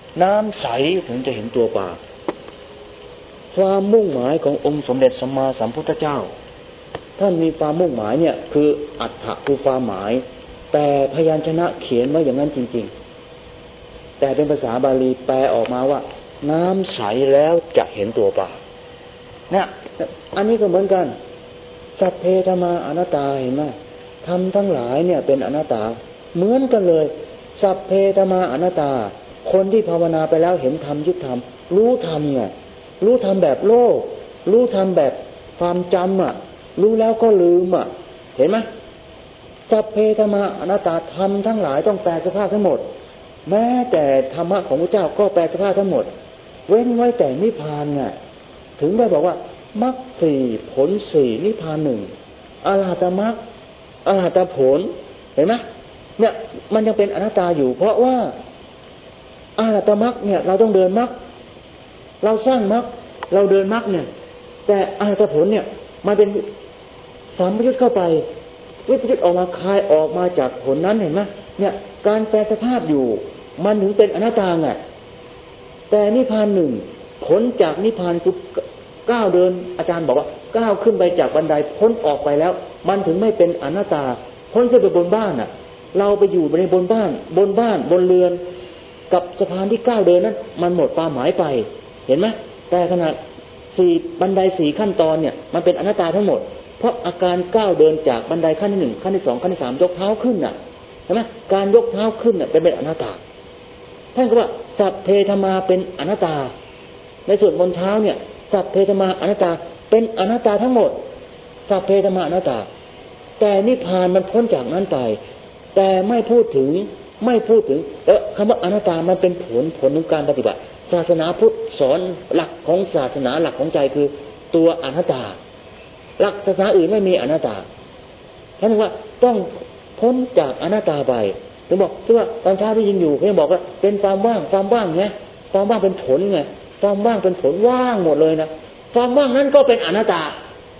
น้ำใสถึงจะเห็นตัวปลาความมุ่งหมายขององค์สมเด็จสัมมาสัมพุทธเจ้าท่านมีความมุ่งหมายเนี่ยคืออัตถะคือความหมายแต่พยัญชนะเขียนไว้อย่างนั้นจริงๆแต่เป็นภาษาบาลีแปลออกมาว่าน้ำใสแล้วจะเห็นตัวปลาเนี่ยอันนี้ก็เหมือนกันสัพเพธัมมาอนัตตาเห็นไหมธรรมทั้งหลายเนี่ยเป็นอนัตตาเหมือนกันเลยสัพเพธัมมาอนัตตาคนที่ภาวนาไปแล้วเห็นธรรมยึดธรรมรู้ธรรมไงรู้ธรรมแบบโลกรู้ธรรมแบบความจำอ่ะรู้แล้วก็ลืมอ่ะเห็นไหมสัพเพธัมมาอนัตตาธรรมทั้งหลายต้องแปลสภาพทั้งหมดแม้แต่ธรรมะของพระเจ้าก็แปลสภาพทั้งหมดเว้นไว้แต่นิพพานไงถึงได้บอกว่ามรรคสี่ผลสี่นิพพานหนึ่งอรหัตมรรคอรหัตผลเห็นไหมเนี่ยมันยังเป็นอนัตตาอยู่เพราะว่าอรหัตมรรคเนี่ยเราต้องเดินมรรคเราสร้างมรรคเราเดินมรรคเนี่ยแต่อรหัตผลเนี่ยมันเป็นสัมปยุตเข้าไปวิปยุตออกมาคายออกมาจากผลนั้นเห็นไหมเนี่ยการแปลสภาพอยู่มันถึงเป็นอนัตตาไงแต่นิพพานหนึ่งผลจากนิพพานคือก้าวเดินอาจารย์บอกว่าก้าวขึ้นไปจากบันไดพ้นออกไปแล้วมันถึงไม่เป็นอนัตตาพ้นขึ้นไปบนบ้านน่ะเราไปอยู่ในบนบ้านบนเรือนกับสะพานที่ก้าวเดินนั้นมันหมดความหมายไปเห็นไหมแต่ขนาดบันได4ขั้นตอนเนี่ยมันเป็นอนัตตาทั้งหมดเพราะอาการก้าวเดินจากบันไดขั้นที่1ขั้นที่2ขั้นที่3ยกเท้าขึ้นน่ะเห็นไหมการยกเท้าขึ้นน่ะเป็นอนัตตาท่านก็ว่าสัพเพธัมมาเป็นอนัตตาในส่วนบนเท้าเนี่ยสัพเพธัมมาอนัตตาเป็นอนัตตาทั้งหมดสัพเพธัมมาอนัตตาแต่นิพพานมันพ้นจากนั้นไปแต่ไม่พูดถึงคำว่าอนัตตามันเป็นผลของการปฏิบัติศาสนาพุทธสอนหลักของศาสนาหลักของใจคือตัวอนัตตาหลักศาสนาอื่นไม่มีอนัตตาท่านบอกว่าต้องพ้นจากอนัตตาไปถึงบอกว่าตอนเช้าที่ยินอยู่เขาบอกว่าเป็นความว่างไงความว่างเป็นผลไงความว่างเป็นผลว่างหมดเลยนะความว่างนั้นก็เป็นอนัตตา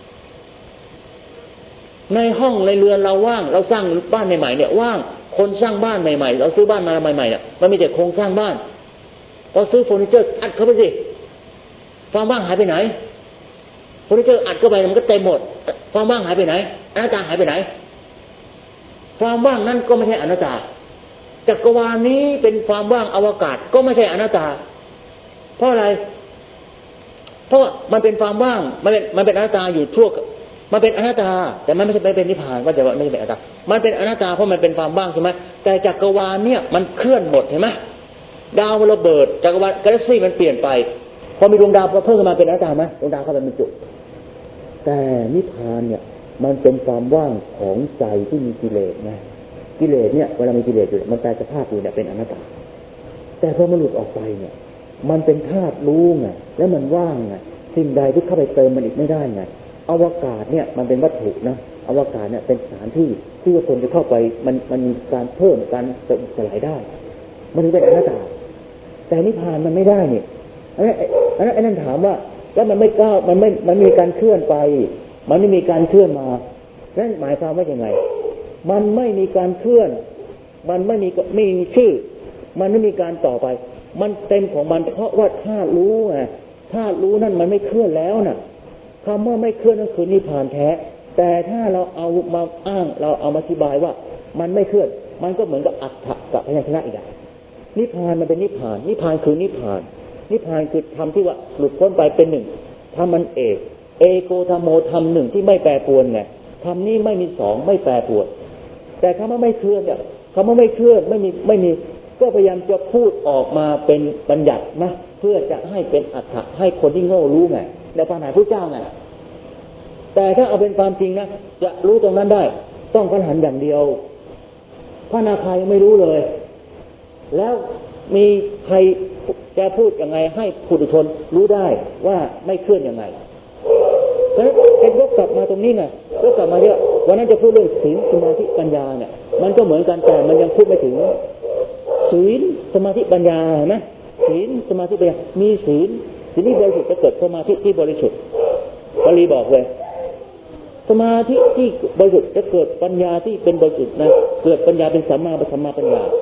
ในห้องในเรือนเราว่างเราสร้างบ้านใหม่ๆเนี่ยว่างคนสร้างบ้านใหม่ๆเราซื้อบ้านมาใหม่ๆเนี่ยมันมีแต่โครงสร้างบ้านเราซื้อเฟอร์นิเจอร์อัดเข้าไปสิความว่างหายไปไหนเฟอร์นิเจอร์อัดเข้าไปมันก็เต็มหมดความว่างหายไปไหนอนัตตาหายไปไหนความว่างนั้นก็ไม่ใช่อนัตตาจักรวาลนี้เป็นความว่างอวกาศก็ไม่ใช่อนัตตาเพราะอะไรเพราะมันเป็นความว่างมันเป็นอนัตตาอยู่ทั่วมันเป็นอนัตตาแต่มันไม่ใช่เป็นนิพพานว่าแต่ว่าไม่ใช่เป็นอนัตตามันเป็นอนัตตาเพราะมันเป็นความว่างใช่ไหมแต่จักรวาลเนี่ยมันเคลื่อนหมดเห็นไหมดาวระเบิดจักรวาลกาแล็กซี่มันเปลี่ยนไปพอมีดวงดาวเพิ่มขึ้นมาเป็นอนัตตาไหมดวงดาวเข้าไปบรรจุแต่นิพพานเนี่ยมันเป็นความว่างของใจที่มีกิเลสไงกิเลสเนี่ยเวลามีกิเลสอยู่มันแปลสภาพอยู่เนี่ยเป็นอนัตตาแต่พอมันหลุดออกไปเนี่ยมันเป็นธาตุรู้ไงแล้วมันว่างไงสิ่งใดที่เข้าไปเติมมันอีกไม่ได้ไงอวกาศเนี่ยมันเป็นวัตถุนะอวกาศเนี่ยเป็นสถานที่ที่คนจะเข้าไปมันมีการเพิ่มการสลายได้มันถึงเป็นอนัตตาแต่นิพพานมันไม่ได้เนี่ยไอ้นั่นถามว่าแล้วมันไม่ก้าวมันมีการเคลื่อนไปมันไม่มีการเคลื่อนมานั่นหมายความว่าอย่างไงมันไม่มีการเคลื่อนมันไม่มีชื่อมันไม่มีการต่อไปมันเต็มของมันเพราะว่าธาตุรู้ไงธาตุรู้นั่นมันไม่เคลื่อนแล้วน่ะคำว่าไม่เคลื่อนก็คือนิพพานแท้แต่ถ้าเราเอามาอ้างเราเอามาอธิบายว่ามันไม่เคลื่อนมันก็เหมือนกับอัฏฐะกับพยัญชนะอีกอย่างนิพพานมันเป็นนิพพานคือนิพพานคือธรรมที่ว่าหลุดพ้นไปเป็นหนึ่งธรรมมันเอกโกธรรมโมธรรมหนึ่งที่ไม่แปรปรวนไงธรรมนี้ไม่มีสองไม่แปรปรวนแต่คำว่าไม่เคลื่อนเนี่ยคำว่าไม่เคลื่อนไม่มีก็พยายามจะพูดออกมาเป็นบัญญัตินะเพื่อจะให้เป็นอัฏฐะให้คนที่โง่รู้ไงในภาษาพระเจ้าไงแต่ถ้าเอาเป็นความจริงนะจะรู้ตรงนั้นได้ต้องพระอรหันต์อย่างเดียวพระอนาคายังไม่รู้เลยแล้วมีใครจะพูดยังไงให้ปุถุชนรู้ได้ว่าไม่เคลื่อนยังไงแล้วเป็นยกกลับมาตรงนี้ไงยกกลับมาเนี่ยวันนั้นจะพูดเรื่องศีลสมาธิปัญญาเนี่ยมันก็เหมือนกันแต่มันยังพูดไม่ถึงศีลสมาธิปัญญาเห็นไหมศีลสมาธิปัญญามีศีลที่บริสุทธิ์จะเกิดสมาธิที่บริสุทธิ์บาลีบอกเลยสมาธิที่บริสุทธิ์จะเกิดปัญญาที่เป็นบริสุทธิ์นะเกิดปัญญาเป็นสัมมาปัญญาส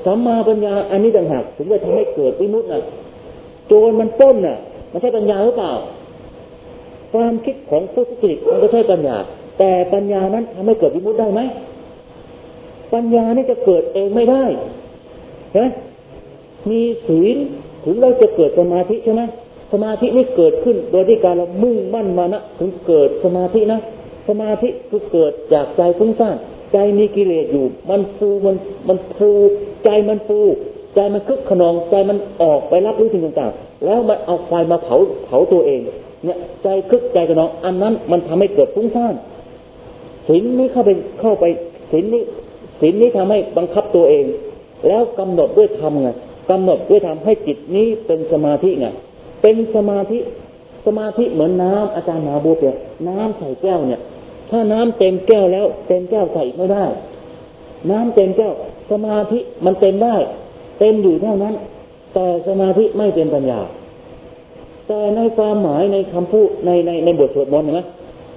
สัมมาปัญญาอันนี้ต่างหากถึงจะทำให้เกิดวิมุตติน่ะโจรมันปล้นน่ะมันใช่ปัญญาหรือเปล่าความคิดของผู้ทุจริตมันก็ใช่ปัญญาแต่ปัญญานั้นทำให้เกิดวิมุตติได้ไหมปัญญานี่จะเกิดเองไม่ได้ใช่ไหมมีศีลถึงเราจะเกิดสมาธิใช่ไหมสมาธินี่เกิดขึ้นโดยที่การเรามุ่งมั่นมานะถึงเกิดสมาธินะสมาธิคือเกิดจากใจฟุ้งซ่านใจมีกิเลสอยู่มันฟูมันฟูใจมันฟูใจมันคึกขนองใจมันออกไปรับรู้สิ่งต่างๆแล้วมันเอาไฟมาเผาตัวเองเนี่ยใจคึกใจขนองอันนั้นมันทำให้เกิดฟุ้งซ่านศีลนี้เข้าไปศีลนี้ทำให้บังคับตัวเองแล้วกำหนดด้วยธรรมไงกำหนดด้วยธรรมให้จิตนี้เป็นสมาธิไงเป็นสมาธิเหมือนน้ำอาจารย์มหาบัวเปรียบน้ำใส่แก้วเนี่ยถ้าน้ำเต็มแก้วแล้วเต็มแก้วใส่ไม่ได้น้ำเต็มแก้วสมาธิมันเต็มได้เต็มอยู่เท่านั้นแต่สมาธิไม่เป็นปัญญาแต่ในความหมายในคำพูดในบทสวดมนต์เห็นไหม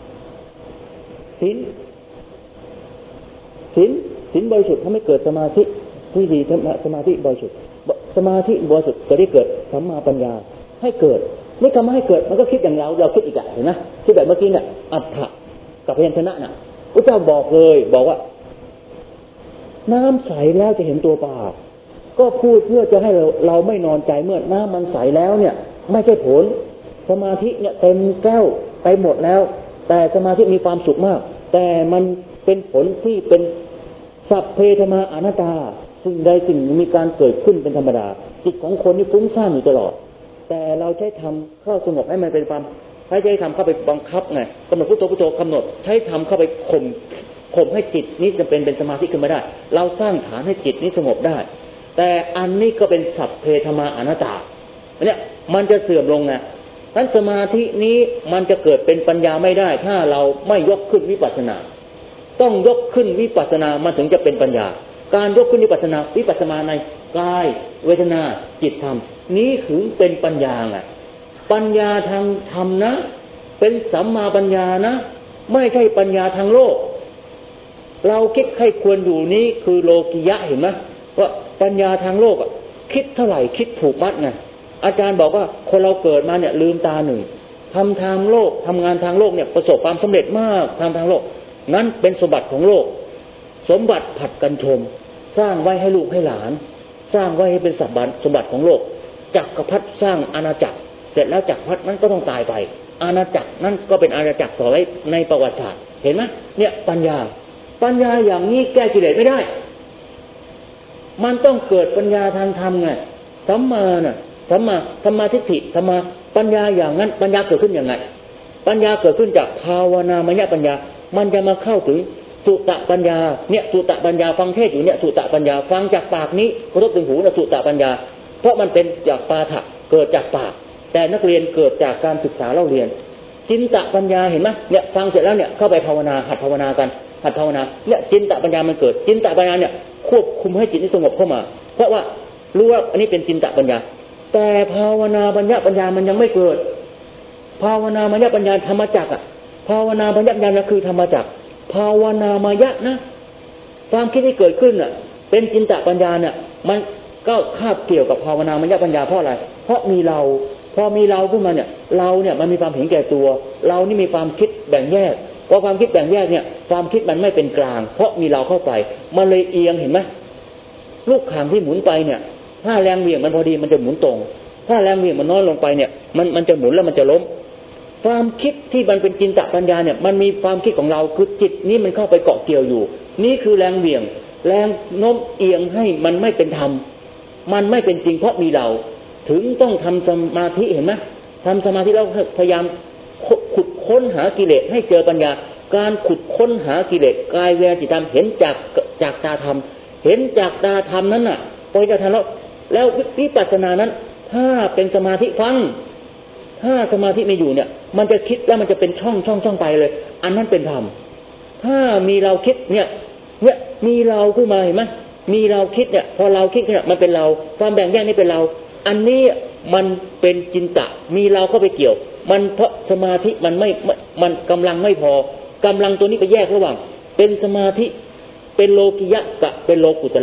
ศีลบริสุทธิ์ทำให้เกิดสมาธิที่ดีสมาธิบริสุทธิ์สมาธิบริสุทธิ์ก็ได้เกิดสัมมาปัญญาให้เกิดนี่คำว่าให้เกิดมันก็คิดอย่างเราคิดอีกเห็นไหมคิดแบบเมื่อกี้เนี่ยอัฏฐะกับพยัญชนะน่ะพระเจ้าบอกว่าน้ำใสแล้วจะเห็นตัวปลาก็พูดเพื่อจะให้เราไม่นอนใจเมื่อน้ำมันใสแล้วเนี่ยไม่ใช่ผลสมาธิเนี่ยเต็มแก้วไปหมดแล้วแต่สมาธิมีความสุขมากแต่มันเป็นผลที่เป็นสัพเพธรรมาอนัตตาสิ่งใดสิ่งหนึ่งมีการเกิดขึ้นเป็นธรรมดาจิตของคนนี่ฟุ้งซ่านอยู่ตลอดแต่เราใช้ทำเข้าสงบให้มันเป็นความใช้ทำเข้าไปบังคับไงกำหนดพุทโธกำหนดใช้ทำเข้าไปข่มให้จิตนี้จะเป็นสมาธิขึ้นมาได้เราสร้างฐานให้จิตนี้สงบได้แต่อันนี้ก็เป็นสัพเพธรรมาอนัตตาเนี่ยมันจะเสื่อมลงไงนั้นสมาธินี้มันจะเกิดเป็นปัญญาไม่ได้ถ้าเราไม่ยกขึ้นวิปัสสนาต้องยกขึ้นวิปัสสนามันถึงจะเป็นปัญญาการยกขึ้นวิปัสสนาในกายเวทนาจิตธรรมนี้ถึงเป็นปัญญาไงปัญญาทางธรรมนะเป็นสัมมาปัญญานะไม่ใช่ปัญญาทางโลกเราคิดให้ควรอยู่นี้คือโลกิยะเห็นไหมว่าปัญญาทางโลกคิดเท่าไหร่คิดผูกมัดไงอาจารย์บอกว่าคนเราเกิดมาเนี่ยลืมตาหนึ่งทำทางโลกทำงานทางโลกเนี่ยประสบความสำเร็จมากทางโลกนั้นเป็นสมบัติของโลกสมบัติผัดกันชมสร้างไว้ให้ลูกให้หลานสร้างไว้ให้เป็นสมบัติของโลกจักรพรรดิสร้างอาณาจักรเสร็จแล้วจักรพรรดินั้นก็ต้องตายไปอาณาจักรนั้นก็เป็นอาณาจักรต่อไว้ในประวัติศาสตร์เห็นไหมเนี่ยปัญญาอย่างนี้แก้กิเลสไม่ได้มันต้องเกิดปัญญาทางธรรมไงสัมมาทิฏฐิสัมมาปัญญาอย่างนั้นปัญญาเกิดขึ้นอย่างไรปัญญาเกิดขึ้นจากภาวนามยปัญญามันจะมาเข้าถึงสุตตปัญญาเนี่ยสุตตปัญญาฟังเทศอยู่เนี่ยสุตตปัญญาฟังจากปากนี้กระทบถึงหูนะสุตตปัญญาเพราะมันเป็นจากปาฐะเกิดจากปากแต่นักเรียนเกิดจากการศึกษาเล่าเรียนจินตปัญญาเห็นไหมเนี่ยฟังเสร็จแล้วเนี่ยเข้าไปภาวนาหัดภาวนาเนี่ยจินตปัญญามันเกิดจินตปัญญาเนี่ยควบคุมให้จิตนี้สงบเข้ามาเพราะว่ารู้ว่าอันนี้เป็นจินตปัญญาแต่ภาวนาปัญญามันยังไม่เกิดภาวนามยปัญญาธรรมจักรภาวนาปัญญานะคือธรรมจักรภาวนามยะนะความคิดที่เกิดขึ้นน่ะเป็นจินตปัญญาเนี่ยมันก็คาบเกี่ยวกับภาวนามยปัญญาเพราะอะไรเพราะมีเราพอมีเราขึ้นมาเนี่ยเราเนี่ยมันมีความเห็นแก่ตัวเรานี่มีความคิดแบ่งแยกพอความคิดแบ่งแยกเนี่ยความคิดมันไม่เป็นกลางเพราะมีเราเข้าไปมันเลยเอียงเห็นไหมลูกข่างที่หมุนไปเนี่ยถ้าแรงเหวี่ยงมันพอดีมันจะหมุนตรงถ้าแรงเหวี่ยงมันน้อยลงไปเนี่ยมันจะหมุนแล้วมันจะล้มความคิดที่มันเป็นจินตปัญญาเนี่ยมันมีความคิดของเราคือจิตนี้มันเข้าไปเกาะเกี่ยวอยู่นี่คือแรงเหวี่ยงแรงโน้มเอียงให้มันไม่เป็นธรรมมันไม่เป็นจริงเพราะมีเราถึงต้องทำสมาธิเห็นไหมทำสมาธิแล้วพยายามขุดค้นหากิเลสให้เจอปัญญาการขุดค้นหากิเลสกายเวทจิตธรรมเห็นจากตาธรรมเห็นจากตาธรรมนั้นน่ะพอจะทันแล้ววิปัสสนานั้นถ้าเป็นสมาธิฟังถ้าสมาธิไม่อยู่เนี่ยมันจะคิดแล้วมันจะเป็นช่องไปเลยอันนั้นเป็นธรรมถ้ามีเราคิดเนี่ยมีเราขึ้นมาเห็นไหมมีเราคิดเนี่ยพอเราคิดเนี่ยมันเป็นเราความแบ่งแยกนี่เป็นเราอันนี้มันเป็นจินตะมีเราเข้าไปเกี่ยวมันเพราะสมาธิมันกำลังไม่พอกำลังตัวนี้ไปแยกระหว่างเป็นสมาธิเป็นโลกิยะกับเป็นโลกุตระ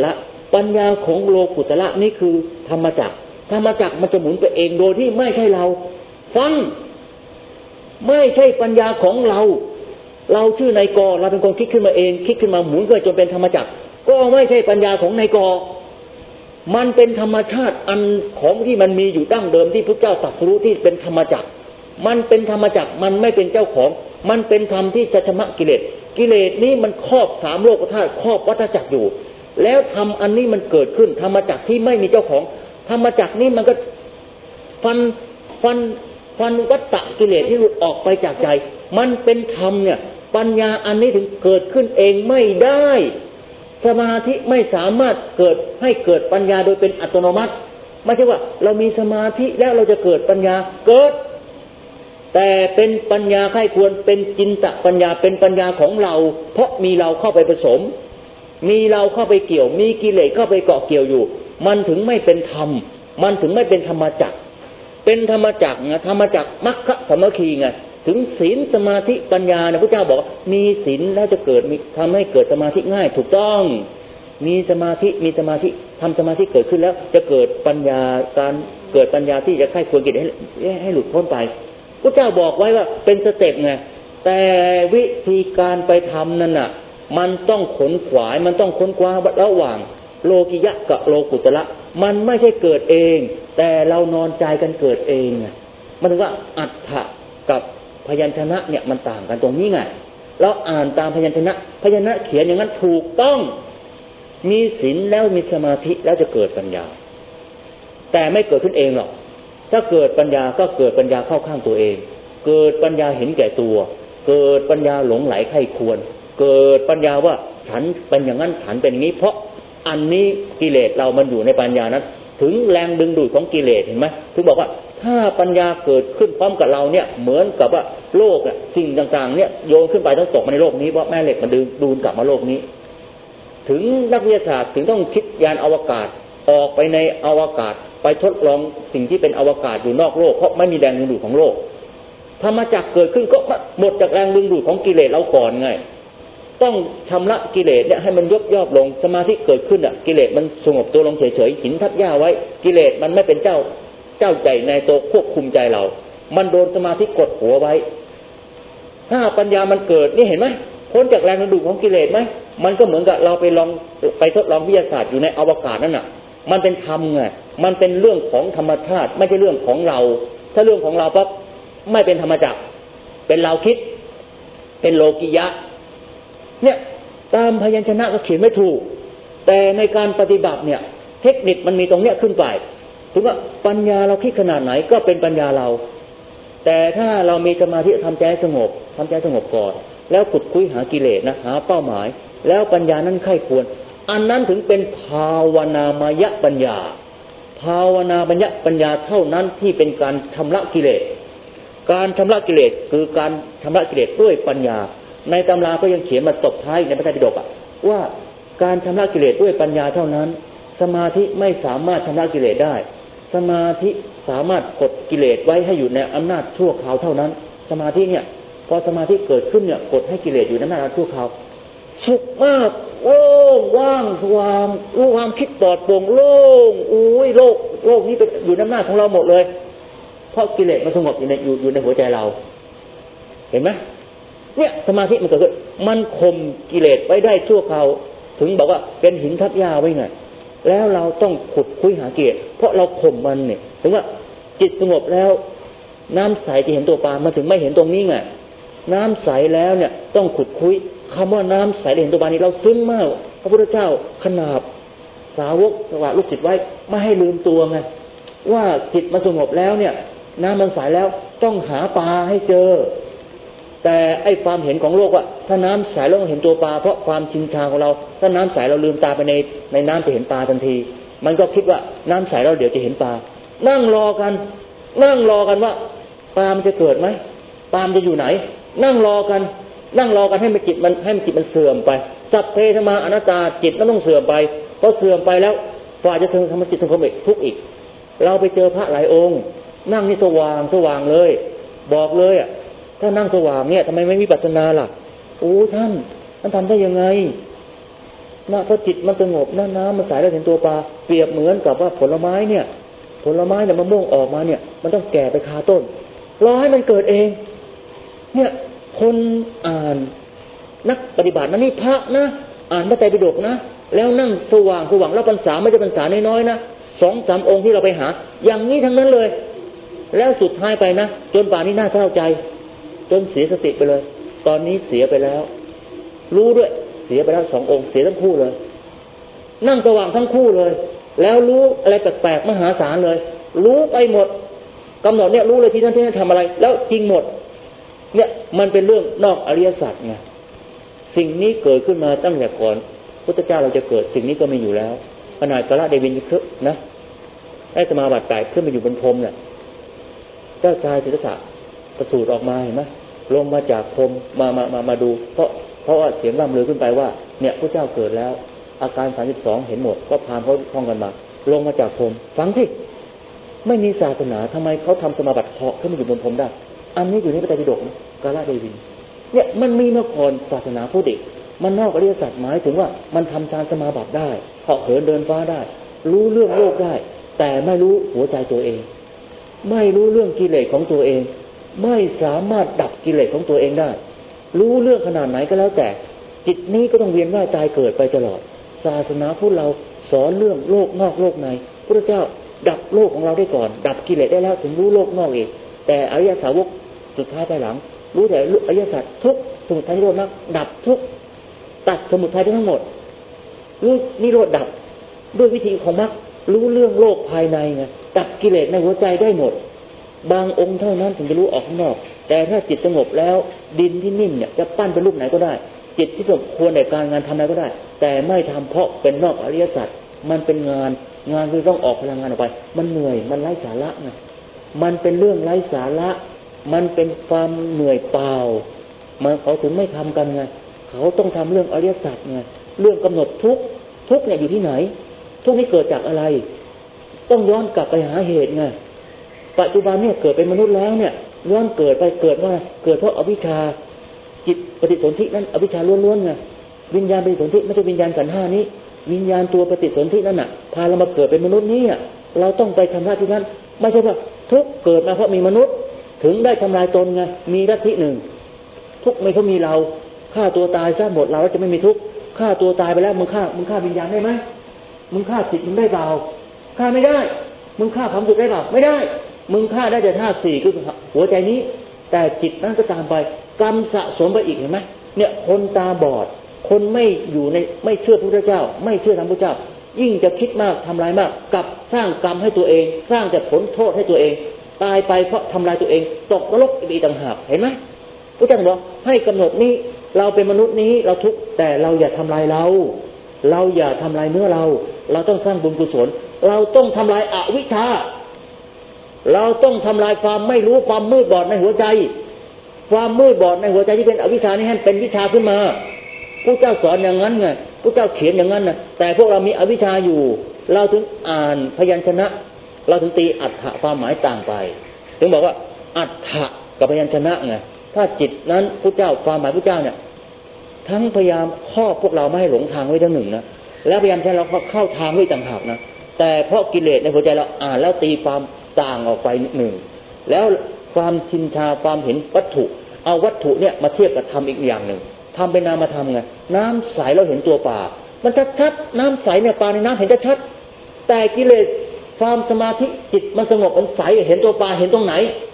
ปัญญาของโลกุตระนี่คือธรรมจักรมันจะหมุนไปเองโดยที่ไม่ใช่เราฟังไม่ใช่ปัญญาของเราชื่อนายกเราเป็นคนคิดขึ้นมาเองคิดขึ้นมาหมุนเกิดจนเป็นธรรมจักรก็ไม่ใช่ปัญญาของนายกมันเป็นธรรมชาติอันของที่มันมีอยู่ดั้งเดิมที่พระเจ้าตรัสรู้ที่เป็นธรรมจักรมันเป็นธรรมจักรมันไม่เป็นเจ้าของมันเป็นธรรมที่จะชำระกิเลสนี้มันครอบสามโลกธาตุครอบวัฏจักรอยู่แล้วธรรมอันนี้มันเกิดขึ้นธรรมจักรที่ไม่มีเจ้าของธรรมจักรนี้มันก็ฟันวัฏฏะกิเลสที่หลุดออกไปจากใจมันเป็นธรรมเนี่ยปัญญาอันนี้ถึงเกิดขึ้นเองไม่ได้สมาธิไม่สามารถเกิดให้เกิดปัญญาโดยเป็นอัตโนมัติไม่ใช่ว่าเรามีสมาธิแล้วเราจะเกิดปัญญาเกิดแต่เป็นปัญญาใคร่ควรเป็นจินตปัญญาเป็นปัญญาของเราเพราะมีเราเข้าไปผสมมีเราเข้าไปเกี่ยวมีกิเลสเข้าไปเกาะเกี่ยวอยู่มันถึงไม่เป็นธรรมมันถึงไม่เป็นธรรมจักรเป็นธรรมจักรไงธรรมจักรมรรคสามัคคีไงถึงศีลสมาธิปัญญาเนี่ยพระเจ้าบอกมีศีลแล้วจะเกิดทำให้เกิดสมาธิง่ายถูกต้องมีสมาธิทำสมาธิเกิดขึ้นแล้วจะเกิดปัญญาการเกิดปัญญาที่จะไข้ควรกิเลสให้หลุดพ้นไปพระเจ้าบอกไว้ว่าเป็นสเต็ปไงแต่วิธีการไปทำนั่นน่ะมันต้องขนขวายมันต้องค้นคว้าระหว่างโลกิยะกับโลกุตระมันไม่ใช่เกิดเองแต่เรานอนใจกันเกิดเองไงมันถึงว่าอัฏฐะกับพยัญชนะเนี่ยมันต่างกันตรงนี้ไงเราอ่านตามพยัญชนะเขียนอย่างนั้นถูกต้องมีศีลแล้วมีสมาธิแล้วจะเกิดปัญญาแต่ไม่เกิดขึ้นเองหรอกถ้าเกิดปัญญาก็เกิดปัญญาเข้าข้างตัวเองเกิดปัญญาเห็นแก่ตัวเกิดปัญญาหลงไหลใคร่ควรเกิดปัญญาว่าฉันเป็นอย่างนั้นฉันเป็นอย่างนี้เพราะอันนี้กิเลสเรามันอยู่ในปัญญานั้นถึงแรงดึงดูดของกิเลสเห็นไหมถึงบอกว่าถ้าปัญญาเกิดขึ้นพร้อมกับเราเนี่ยเหมือนกับว่าโลกอ่ะสิ่งต่างๆเนี่ยโยนขึ้นไปต้องตกมาในโลกนี้เพราะแม่เหล็กมันดูนกลับมาโลกนี้ถึงนักวิทยาศาสตร์ถึงต้องคิดยานอวกาศออกไปในอวกาศไปทดลองสิ่งที่เป็นอวกาศอยู่นอกโลกเพราะไม่มีแรงดึงดูดของโลกธรรมจักรเกิดขึ้นก็หมดจากแรงดึงดูดของกิเลสเราก่อนไงต้องชำระกิเลสเนี่ยให้มันย่อลงสมาธิเกิดขึ้นอ่ะกิเลสมันสงบตัวลงเฉยๆหินทับหญ้าไว้กิเลสมันไม่เป็นเจ้าใจในตัวควบคุมใจเรามันโดนสมาธิกดหัวไว้ถ้าปัญญามันเกิดนี่เห็นไหมพ้นจากแรงดึงดูดของกิเลสไหมมันก็เหมือนกับเราไปทดลองวิทยาศาสตร์อยู่ในอวกาศนั่นน่ะมันเป็นธรรมไงมันเป็นเรื่องของธรรมชาติไม่ใช่เรื่องของเราถ้าเรื่องของเราปั๊บไม่เป็นธรรมจักรเป็นเราคิดเป็นโลกิยะเนี่ยตามพยัญชนะก็เขียนไม่ถูกแต่ในการปฏิบัติเนี่ยเทคนิคมันมีตรงเนี้ยขึ้นไปถึงว่าปัญญาเราคิดขนาดไหนก็เป็นปัญญาเราแต่ถ้าเรามีสมาธิทำใจสงบก่อนแล้วขุดคุยหากิเลสนะหาเป้าหมายแล้วปัญญานั้นใคร่ควรอันนั้นถึงเป็นภาวนามยปัญญาภาวนาปัญญาเท่านั้นที่เป็นการชำระกิเลสการชำระกิเลสคือการชำระกิเลสด้วยปัญญาในตำราก็ยังเขียนมาตบท้ายในพระไตรปิฎกว่าการชำระกิเลสด้วยปัญญาเท่านั้นสมาธิไม่สามารถชำระกิเลสได้สมาธิสามารถกดกิเลสไว้ให้อยู่ในอำนาจชั่วคราวเท่านั้นสมาธิเนี่ยพอสมาธิเกิดขึ้นเนี่ยกดให้กิเลสอยู่ในอำนาจชั่วคราวสุขมากโล่งว่างสว่างรู้ความคิดปลอดโปร่งโล่งอุ้ยโลกนี้เป็นอยู่ในอำนาจของเราหมดเลยเพราะกิเลสมันสงบอยู่ในหัวใจเราเห็นไหมเนี่ยสมาธิมันเกิดขึ้นมันข่มกิเลสไว้ได้ชั่วคราวถึงบอกว่าเป็นหินทับหญ้าไว้ไงแล้วเราต้องขุดคุยหากิเลสเพราะเราข่มมันเนี่ยถึงว่าจิตสงบแล้วน้ำใสจะเห็นตัวปลามันถึงไม่เห็นตรงนี้ไงน้ำใสแล้วเนี่ยต้องขุดคุยคำว่าน้ำใสเห็นตัวปลานี่เราซึ้งมากพระพุทธเจ้าขนาบสาวกสวะลูกศิษย์ไว้ไม่ให้ลืมตัวไงว่าจิตมันสงบแล้วเนี่ยน้ำมันใสแล้วต้องหาปลาให้เจอแต่ไอ้ความเห็นของโลกว่าถ้าน้ำใสเราต้องเห็นตัวปลาเพราะความชินชาของเราถ้าน้ำใสเราลืมตาไปในน้ำจะเห็นปลาทันทีมันก็คิดว่าน้ำใสเราเดี๋ยวจะเห็นปลานั่งรอกันว่าปลามันจะเกิดไหมปลามันจะอยู่ไหนนั่งรอกันให้จิตมันเสื่อมไปสัพเพธรรมาอนัตตาจิตมันต้องเสื่อมไปพอเสื่อมไปแล้วฝ่ายจะถึงธรรมจิตถึงความทุกข์อีกเราไปเจอพระหลายองค์นั่งนี่สว่างเลยบอกเลยอ่ะถ้านั่งสว่างเนี่ยทำไมไม่วิปัสสนาล่ะโอ้ท่านทำได้ยังไงนะพอจิตมันสงบน้ำมันใสแล้วเห็นตัวปลาเปรียบเหมือนกับว่าผลไม้เนี่ยมะม่วงออกมาเนี่ยมันต้องแก่ไปคาต้นรอให้มันเกิดเองเนี่ยคนอ่านนักปฏิบัตินะนี่พระนะอ่านพระไตรปิฎกนะแล้วนั่งสว่างแล้วพรรษาไม่ใช่พรรษาน้อยๆนะ2-3 องค์ที่เราไปหาอย่างนี้ทั้งนั้นเลยแล้วสุดท้ายไปนะจนป่านนี้น่าเศร้าใจจนเสียสติไปเลยตอนนี้เสียไปแล้วรู้ด้วยเสียไปแล้ว2 องค์เสียทั้งคู่เลยนั่งสว่างทั้งคู่เลยแล้วรู้อะไรแปลกๆมหาศาลเลยรู้ไปหมดกำหนดเนี่ยรู้เลยที่ท่านทำอะไรแล้วจริงหมดเนี่ยมันเป็นเรื่องนอกอริยสัจไงสิ่งนี้เกิดขึ้นมาตั้งแต่ก่อนพุทธเจ้าเราจะเกิดสิ่งนี้ก็มีอยู่แล้วขนาดกะละเดวินคือนะไอ้สมาบัติแตกขึ้นมาอยู่บนพรมเนี่ยเจ้าชายสิทธัตถะประสูติออกมาเห็นไหมลงมาจากพรมมาดูเพราะว่าเสียงร่ำลือขึ้นไปว่าเนี่ยพระเจ้าเกิดแล้วอาการ32เห็นหมดก็พามเขาท่องกันมาลงมาจากพรมฟังที่ไม่มีศาสนาทำไมเขาทำสมาบัติเหาะขึ้นมาอยู่บนพรมได้อันนี้อยู่ในพระไตรปิฎกกาลเดวินเนี่ยมันมีมาก่อนศาสนาพุทธมันนอกอริยสัจหมายถึงว่ามันทำฌานสมาบัติได้เหาะเหินเดินฟ้าได้รู้เรื่องโลกได้แต่ไม่รู้หัวใจตัวเองไม่รู้เรื่องกิเลสของตัวเองไม่สามารถดับกิเลสของตัวเองได้รู้เรื่องขนาดไหนก็แล้วแต่จิตนี้ก็ต้องเวียนว่ายตายเกิดไปตลอดศาสนาพุทธเราสอนเรื่องโลกนอกโลกในพระเจ้าดับโลกของเราได้ก่อนดับกิเลสได้แล้วถึงรู้โลกนอกเองแต่อริยสาวกสุดท้ายภายหลังรู้แต่อริยสัจทุกสมุทัยนิโรธมรรคดับทุกตัดสมุทัยทั้งหมดรู้นิโรธดับด้วยวิธีของมรรครู้เรื่องโลกภายในไงดับกิเลสในหัวใจได้หมดบางองค์เท่านั้นถึงจะรู้ออกข้างนอกแต่ถ้าจิตสงบแล้วดินที่นิ่มเนี่ยจะปั้นเป็นรูปไหนก็ได้จิตที่สมควรในการงานทำอะไรก็ได้แต่ไม่ทำเพราะเป็นนอกอริยสัจมันเป็นงานคือต้องออกพลังงานออกไปมันเหนื่อยมันไร้สาระไงมันเป็นเรื่องไร้สาระมันเป็นความเหนื่อยเปล่ามันเขาถึงไม่ทำกันไงเขาต้องทำเรื่องอริยสัจไงเรื่องกำหนดทุกเนี่ยอยู่ที่ไหนทุกนี้เกิดจากอะไรต้องย้อนกลับไปหาเหตุไงปัจจุบันเนี่ยเกิดเป็นมนุษย์แล้วเนี่ยย้อนเกิดไปเกิดว่าเกิดเพราะอวิชชาจิตปฏิสนธินั้นอวิชชาล้วนๆไงวิญญาณปฏิสนธิไม่ใช่วิญญาณขันธ์5นี้วิญญาณตัวปฏิสนธินั่นน่ะพาเรามาเกิดเป็นมนุษย์นี่เราต้องไปทำหน้าที่นั้นไม่ใช่ว่าทุกเกิดมาเพราะมีมนุษย์ถึงได้ทำลายตนไงมีลัทธิหนึ่งทุกไม่เพราะมีเราฆ่าตัวตายซะหมดเราจะไม่มีทุกฆ่าตัวตายไปแล้วมึงฆ่าวิญญาณได้ไหมมึงฆ่าจิตมึงได้เปล่าฆ่าไม่ได้มึงฆ่าความสุขได้เปล่าไม่ได้มึงฆ่าได้แต่ธาตุ4คือหัวใจนี้แต่จิตนั้นก็ตามไปกรรมสะสมไปอีกเห็นไหมเนี่ยคนตาบอดคนไม่อยู่ในไม่เชื่อพระพุทธเจ้าไม่เชื่อธรรมพุทธเจ้ายิ่งจะคิดมากทำลายมากกับสร้างกรรมให้ตัวเองสร้างแต่ผลโทษให้ตัวเองตายไปเพราะทำลายตัวเองตกนรกอีกต่างหากเห็นไหมพระเจ้าบอกให้กำหนดนี้เราเป็นมนุษย์นี้เราทุกข์แต่เราอย่าทำลายเราอย่าทำลายเนื้อเราต้องสร้างบุญกุศลเราต้องทำลายอวิชชาเราต้องทำลายความไม่รู้ความมืดบอดในหัวใจความมืดบอดในหัวใจที่เป็นอวิชชานี่ให้เป็นวิชาขึ้นมาพระเจ้าสอนอย่างนั้นไงพระเจ้าเขียนอย่างนั้นนะแต่พวกเรามีอวิชชาอยู่เราถึงอ่านพยัญชนะเราถึงตีอัฏฐะความหมายต่างไปถึงบอกว่าอัฏฐะกับพยัญชนะไงถ้าจิตนั้นพระเจ้าความหมายพระเจ้าเนี่ยทั้งพยายามครอบพวกเราไม่ให้หลงทางไว้ทั้งหนึ่งนะแล้วพยายามให้เราเข้าทางไว้ต่างหากนะแต่เพราะกิเลสในหัวใจเราอ่านแล้วตีความต่างออกไปหนึ่งแล้วความชินชาความเห็นวัตถุเอาวัตถุเนี่ยมาเทียบกับธรรมอีกอย่างหนึ่งทำเป็นนามธรรมไงน้ำใสเราเห็นตัวปลามันชัดๆน้ำใสเนี่ยปลาในน้ำเห็นชัดแต่กิเลสความสมาธิจิตมันสงบมันใสเห็นตัวปลาเห็นตรงไหน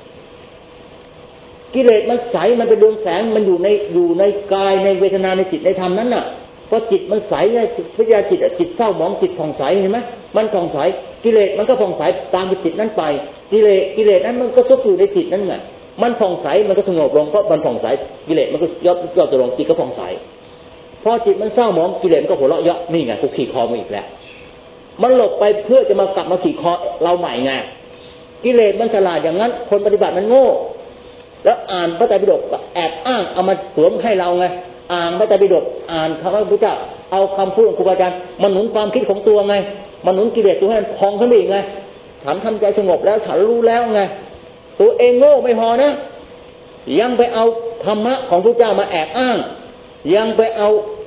กิเลสมันใสมันเป็นดวงแสงมันอยู่ในกายในเวทนาในจิตในธรรมนั้นน่ะพอจิตมันใสเนี่ยพิจารณาจิตเศร้าหมองจิตผ่องใสเห็นไหมมันผ่องใสกิเลสมันก็ผ่องใสตามจิตนั้นไปกิเลสนั้นมันก็ซุกอยู่ในจิตนั้นไงมันผ่องใสมันก็สงบลงเพราะมันผ่องใสกิเลสมันก็ย่อตัวลงจิตก็ผ่องใสพอจิตมันเศร้าหมองกิเลสมันก็หัวเราะเยาะนี่ไงกูขี่คอมาอีกแล้วมันหลบไปเพื่อจะมากลับมาขี่คอเราใหม่ไงกิเลสมันฉลาดอย่างนั้นคนปฏิบัติมันโง่แล้วอ่านพระไตรปิฎกแอบอ้างเอามาสวมให้เราไงอ่านพระไตรปิฎกอ่านคำพระพุทธเจ้าเอาคำพูดของครูบาอาจารย์มันหนุนความคิดของตัวไงมันหนุนกิเลสตัวให้มันพองขึ้นไปอีกไงฉันทำใจสงบแล้วฉันรู้แล้วไงตัวเองโง่ไม่พอนะยังไปเอาธรรมะของพระเจ้ามาแอบอ้างยังไปเอา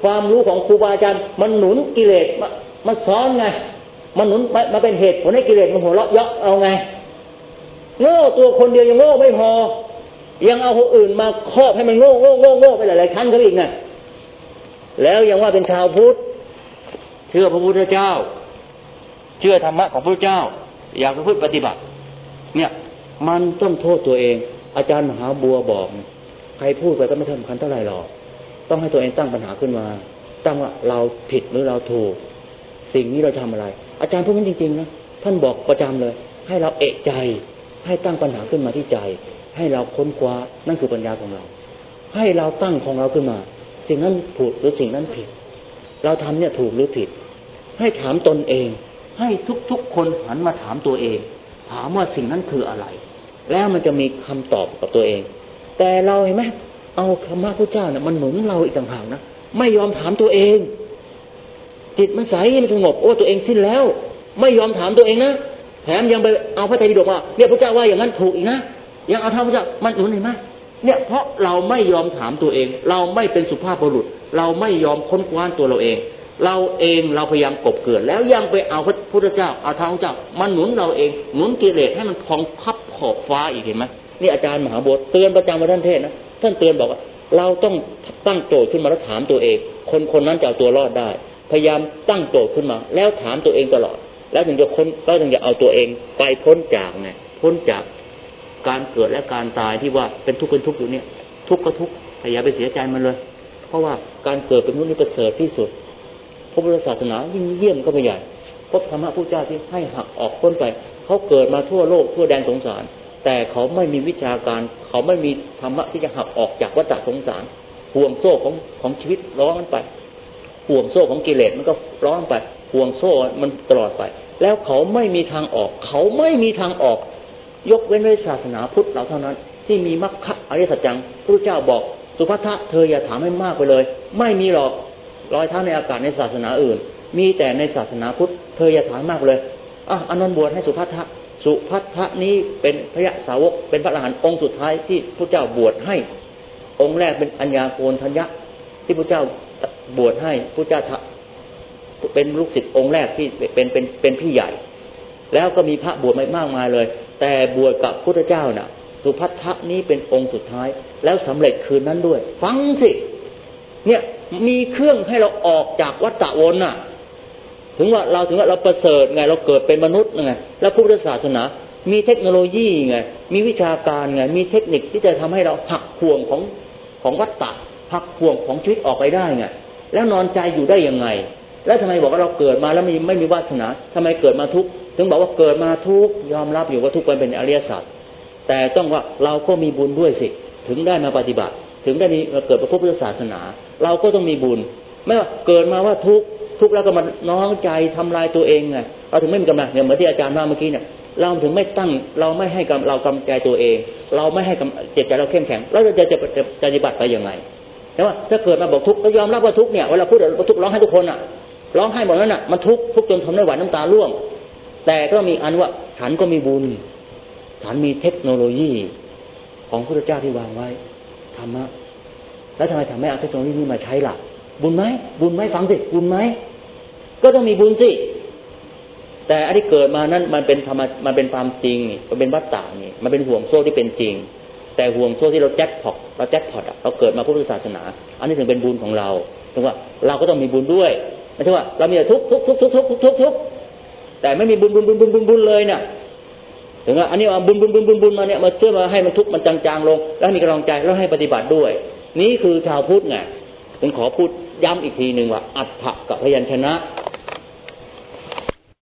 ความรู้ของครูบาอาจารย์มันหนุนกิเลสมันซ้อนไงมันหนุนมาเป็นเหตุผลให้กิเลสมันหัวเราะเยาะเอาไงโง่ตัวคนเดียวยังโง่ไม่พอยังเอาคนอื่นมาครอบให้มันโง่ไปหลายๆครั้งเขาอีกไงแล้วยังว่าเป็นชาวพุทธเชื่อพระพุทธเจ้าเชื่อธรรมะของพระพุทธเจ้าอยากประพฤติปฏิบัติเนี่ยมันต้องโทษตัวเองอาจารย์มหาบัวบอกใครพูดไปก็ไม่สำคัญเท่าไหร่หรอกต้องให้ตัวเองตั้งปัญหาขึ้นมาตั้งว่าเราผิดหรือเราถูกสิ่งนี้เราทำอะไรอาจารย์พูดนั้นจริงๆนะท่านบอกประจำเลยให้เราเอะใจให้ตั้งปัญหาขึ้นมาที่ใจให้เราค้นคว้านั่นคือปัญญาของเราให้เราตั้งของเราขึ้นมาสิ่งนั้นถูกหรือสิ่งนั้นผิดเราทำเนี่ยถูกหรือผิดให้ถามตนเองให้ทุกๆคนหันมาถามตัวเองถามว่าสิ่งนั้นคืออะไรแล้วมันจะมีคำตอบกับตัวเองแต่เราเห็นไหมเอาธรรมะพระเจ้าเนี่ยมันหนุนเราอีกต่างหากนะไม่ยอมถามตัวเองจิตมันใสมันสงบโอ้ตัวเองสิ้นแล้วไม่ยอมถามตัวเองนะแถมยังไปเอาพระไตรปิฎกว่าเนี่ยพระเจ้าว่าอย่างนั้นถูกอีกนะยังเอาธรรมพระเจ้ามันหนุนเห็นไหมเนี่ยเพราะเราไม่ยอมถามตัวเองเราไม่เป็นสุภาพบุรุษเราไม่ยอมค้นคว้าตัวเราเองเราพยายามกบเกลื่อนแล้วยังไปเอาพระพุทธเจ้าเอาธรรมพระเจ้ามันหนุนเราเองหนุนกิเลสให้มันพองพับขอบฟ้าอีกเห็นไหมนี่อาจารย์มหาบัวเตือนประจำมาท่านเทศนะท่านเตือนบอกว่าเราต้องตั้งโจทย์ขึ้นมาแล้วถามตัวเองคนนั้นจะเอาตัวรอดได้พยายามตั้งโจทย์ขึ้นมาแล้วถามตัวเองตลอดแล้วถึงจะเอาตัวเองไปพ้นจากไงพ้นจากการเกิดและการตายที่ว่าเป็นทุกข์อยู่เนี่ยทุกข์ก็ทุกข์อย่าไปเสียใจมันเลยเพราะว่าการเกิดเป็นมนุษย์นี่ประเสริฐที่สุดพระพุทธศาสนายิ่งเยี่ยมก็ไม่ใหญ่พบธรรมะพุทธเจ้าที่ให้หักออกพ้นไปเขาเกิดมาทั่วโลกทั่วแดนสงสารแต่เขาไม่มีวิชาการเขาไม่มีธรรมะที่จะหักออกจากวัฏสงสารห่วงโซ่ของชีวิตร้อนมันไปห่วงโซ่ของกิเลสมันก็ร้อนไปห่วงโซ่มันตลอดไปแล้วเขาไม่มีทางออกยกเว้นในศาสนาพุทธเราเท่านั้นที่มีมรรคอริยสัจจังพระเจ้าบอกสุภัททะเธออย่าถามให้มากไปเลยไม่มีหรอกรอยเท้าในอากาศในศาสนาอื่นมีแต่ในศาสนาพุทธเธออย่าถามมากเลยอานนท์บวชให้สุภัททะนี้เป็นพระสาวกเป็นพระอรหันต์องค์สุดท้ายที่พระเจ้าบวชให้องค์แรกเป็นอัญญาโกณทัญญะที่พระเจ้าบวชให้พระเจ้าเป็นลูกศิษย์องค์แรกที่เป็นพี่ใหญ่แล้วก็มีพระบวชมากมายเลยแต่บวชกับพุทธเจ้าน่ะสุภัททะนี้เป็นองค์สุดท้ายแล้วสำเร็จคืนนั้นด้วยฟังสิเนี่ยมีเครื่องให้เราออกจากวัฏวนน่ะถึงว่าเราประเสริฐไงเราเกิดเป็นมนุษย์ไงแล้วพุทธศาสนามีเทคโนโลยีไงมีวิชาการไงมีเทคนิคที่จะทำให้เราหักห่วงของวัฏฏะหักห่วงของชีวิตออกไปได้ไงแล้วนอนใจอยู่ได้ยังไงแล้วทำไมบอกว่าเราเกิดมาแล้วไม่มีวาสนาทำไมเกิดมาทุกข์ถึงบอกว่าเกิดมาทุกข์ยอมรับอยู่ว่าทุกข์เป็นอริยสัจแต่ต้องว่าเราก็มีบุญด้วยสิถึงได้มาปฏิบัติถึงได้มีเกิดพระพุทธศาสนาเราก็ต้องมีบุญไม่ว่าเกิดมาว่าทุกข์แล้วก็มาน้องใจทำลายตัวเองไงเราถึงไม่มีกำลังเนี่ยเหมือนที่อาจารย์ว่าเมื่อกี้เนี่ยเราถึงไม่ตั้งเราไม่ให้เรากำใจตัวเองเราไม่ให้จิตใจเราเข้มแข็งแล้วเราจะปฏิบัติไปยังไงแต่ว่าถ้าเกิดมาบอกทุกข์ก็ยอมรับว่าทุกข์เนี่ยเวลาพูดว่าทุกข์ร้องให้ทุกคนอ่ะร้องให้หมดนั้นน่ะมันทุกข์จนทนไม่ไหวน้ำตาร่วงแต่ก็มีอันว่าฉันก็มีบุญฉันมีเทคโนโลยีของพระพุทธเจ้าที่วางไว้ธรรมะแล้วทำไมไม่เอาเทคโนโลยีนี้มาใช้ล่ะบุญไหมฟังสิบุญไหมก็ต้องมีบุญสิแต่อันที่เกิดมานั้นมันเป็นธรรมมันเป็นความจริงมันเป็นวัฏฏะนี่มันเป็นห่วงโซ่ที่เป็นจริงแต่ห่วงโซ่ที่เราแจ็คพอตเราเกิดมาพุทธศาสนาอันนี้ถึงเป็นบุญของเราถึงว่าเราก็ต้องมีบุญด้วยไม่ใช่ว่าเรามีแต่ทุกข์แต่ไม่มีบุญเลยเนี่ยถึงว่าอันนี้เอาบุญมาเนี่ยมาช่วยมาให้มันทุกข์มันจางๆลงแล้วมีกำลังใจแล้วให้ปฏิบัติด้วยนี่คือชาวพุทธไงผมขอพูดย้ำอีกทีนึงว่าอัฏฐกับพยัญชนะ